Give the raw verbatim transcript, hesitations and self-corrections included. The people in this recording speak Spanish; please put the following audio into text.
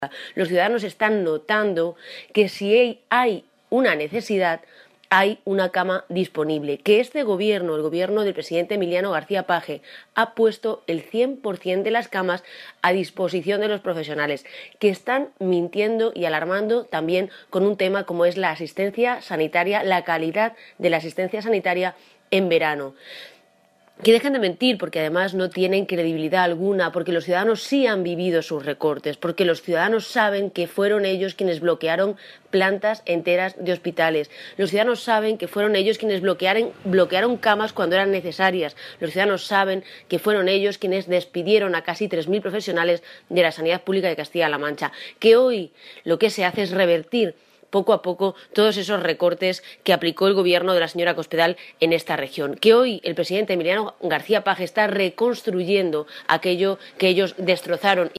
Los ciudadanos están notando que si hay una necesidad, hay una cama disponible, que este gobierno, el gobierno del presidente Emiliano García Paje, ha puesto el cien por ciento de las camas a disposición de los profesionales, que están mintiendo y alarmando también con un tema como es la asistencia sanitaria, la calidad de la asistencia sanitaria en verano. Que dejen de mentir, porque además no tienen credibilidad alguna, porque los ciudadanos sí han vivido sus recortes, porque los ciudadanos saben que fueron ellos quienes bloquearon plantas enteras de hospitales. Los ciudadanos saben que fueron ellos quienes bloquearon, bloquearon camas cuando eran necesarias. Los ciudadanos saben que fueron ellos quienes despidieron a casi tres mil profesionales de la sanidad pública de Castilla-La Mancha. Que hoy lo que se hace es revertir poco a poco todos esos recortes que aplicó el gobierno de la señora Cospedal en esta región. Que hoy el presidente Emiliano García Paje está reconstruyendo aquello que ellos destrozaron.